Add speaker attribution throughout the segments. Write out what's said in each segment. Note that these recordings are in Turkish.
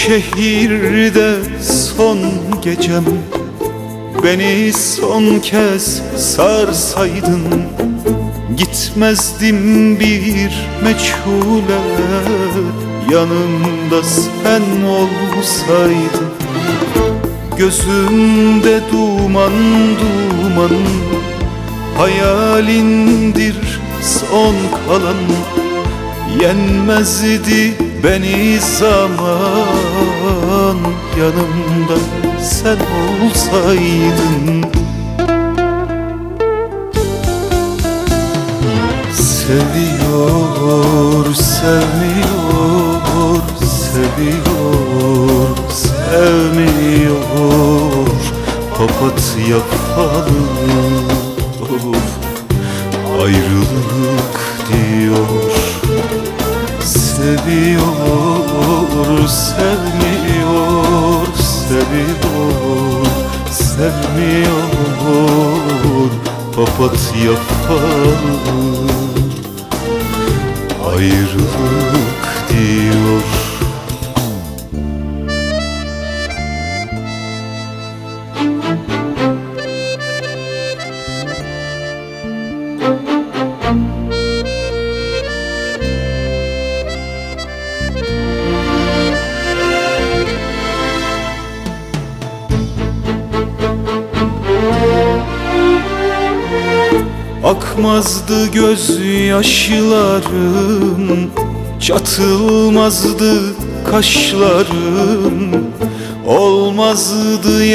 Speaker 1: şehirde son gecem, beni son kez sarsaydın, gitmezdim bir meçhule, yanımda sen olsaydın. Gözümde duman duman, hayalindir son kalan. Yenmezdi beni zaman, yanımda sen olsaydın. Seviyor, sevmiyor, seviyor, sevmiyor, papatya falı, of, ayrılık diyor. Seviyor, sevmiyor, seviyor, sevmiyor, papatya falı, ayrılık diyor. Akmazdı gözyaşlarım, çatılmazdı kaşlarım, olmazdı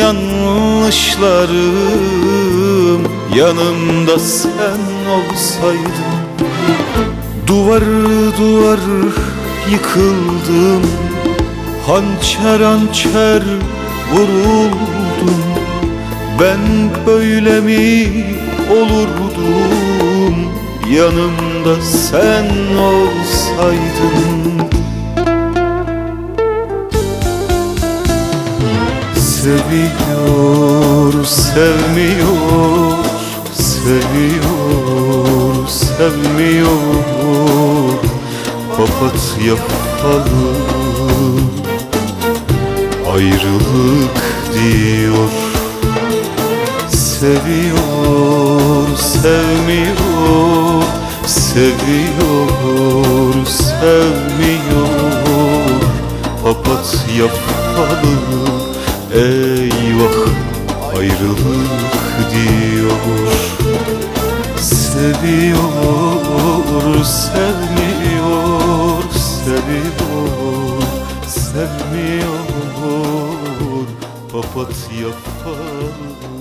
Speaker 1: yanlışlarım, yanımda sen olsaydın. Duvar duvar yıkıldım, hançer hançer vuruldum. Ben böyle mi olurdum, yanımda sen olsaydın. Seviyor, sevmiyor, seviyor, sevmiyor, papatya falı, ayrılık diyor. Seviyor, sevmiyor, seviyor, sevmiyor, papatya falı, eyvah ayrılık diyor. Seviyor, sevmiyor, seviyor, sevmiyor, papatya falı.